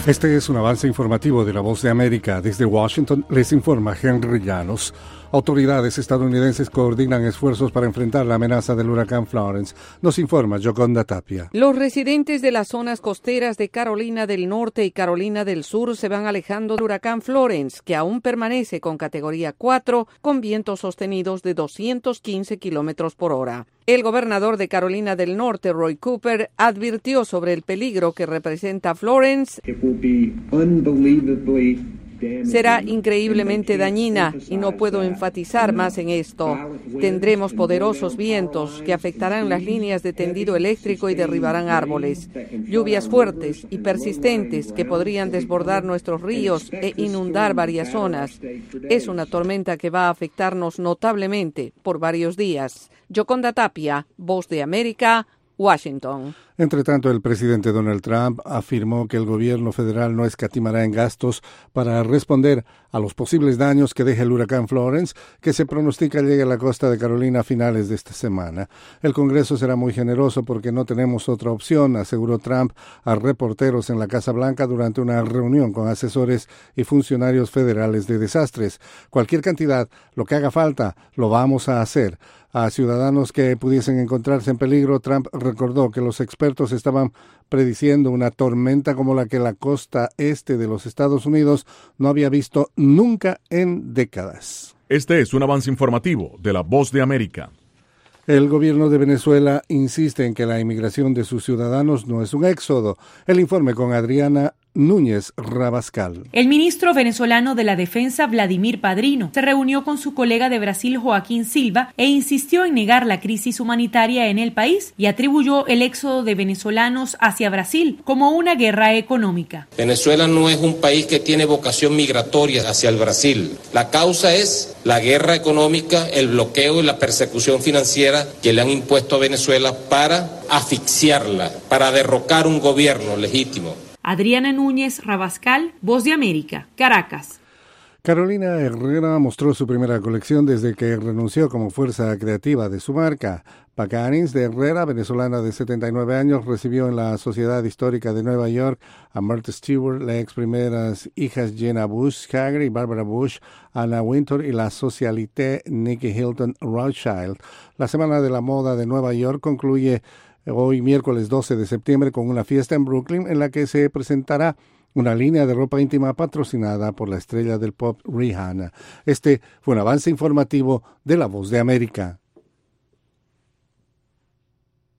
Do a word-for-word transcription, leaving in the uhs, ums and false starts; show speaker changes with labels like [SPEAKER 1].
[SPEAKER 1] Este es un avance informativo de La Voz de América. Desde Washington les informa Henry Llanos. Autoridades estadounidenses coordinan esfuerzos para enfrentar la amenaza del huracán Florence. Nos informa Yoconda Tapia.
[SPEAKER 2] Los residentes de las zonas costeras de Carolina del Norte y Carolina del Sur se van alejando del huracán Florence, que aún permanece con categoría cuatro, con vientos sostenidos de doscientos quince kilómetros por hora. El gobernador de Carolina del Norte, Roy Cooper, advirtió sobre el peligro que representa Florence. Será increíblemente dañina y no puedo enfatizar más en esto. Tendremos poderosos vientos que afectarán las líneas de tendido eléctrico y derribarán árboles. Lluvias fuertes y persistentes que podrían desbordar nuestros ríos e inundar varias zonas. Es una tormenta que va a afectarnos notablemente por varios días. Yoconda Tapia, Voz de América, Washington.
[SPEAKER 1] Entre tanto, el presidente Donald Trump afirmó que el gobierno federal no escatimará en gastos para responder a los posibles daños que deje el huracán Florence, que se pronostica llegue a la costa de Carolina a finales de esta semana. El Congreso será muy generoso porque no tenemos otra opción, aseguró Trump a reporteros en la Casa Blanca durante una reunión con asesores y funcionarios federales de desastres. Cualquier cantidad, lo que haga falta, lo vamos a hacer. A ciudadanos que pudiesen encontrarse en peligro, Trump recordó que los expertos estaban prediciendo una tormenta como la que la costa este de los Estados Unidos no había visto nunca en décadas.
[SPEAKER 3] Este es un avance informativo de La Voz de América.
[SPEAKER 1] El gobierno de Venezuela insiste en que la inmigración de sus ciudadanos no es un éxodo. El informe con Adriana Núñez Rabascal.
[SPEAKER 4] El ministro venezolano de la Defensa, Vladimir Padrino, se reunió con su colega de Brasil, Joaquín Silva, e insistió en negar la crisis humanitaria en el país y atribuyó el éxodo de venezolanos hacia Brasil como una guerra económica.
[SPEAKER 5] Venezuela no es un país que tiene vocación migratoria hacia el Brasil. La causa es la guerra económica, el bloqueo y la persecución financiera que le han impuesto a Venezuela para asfixiarla, para derrocar un gobierno legítimo.
[SPEAKER 4] Adriana Núñez Rabascal, Voz de América, Caracas.
[SPEAKER 1] Carolina Herrera mostró su primera colección desde que renunció como fuerza creativa de su marca. Pacanis de Herrera, venezolana de setenta y nueve años, recibió en la Sociedad Histórica de Nueva York a Martha Stewart, las ex primeras hijas Jenna Bush Hager y Barbara Bush, Anna Wintour y la socialité Nikki Hilton Rothschild. La Semana de la Moda de Nueva York concluye hoy miércoles doce de septiembre con una fiesta en Brooklyn en la que se presentará una línea de ropa íntima patrocinada por la estrella del pop Rihanna. Este fue un avance informativo de La Voz de América.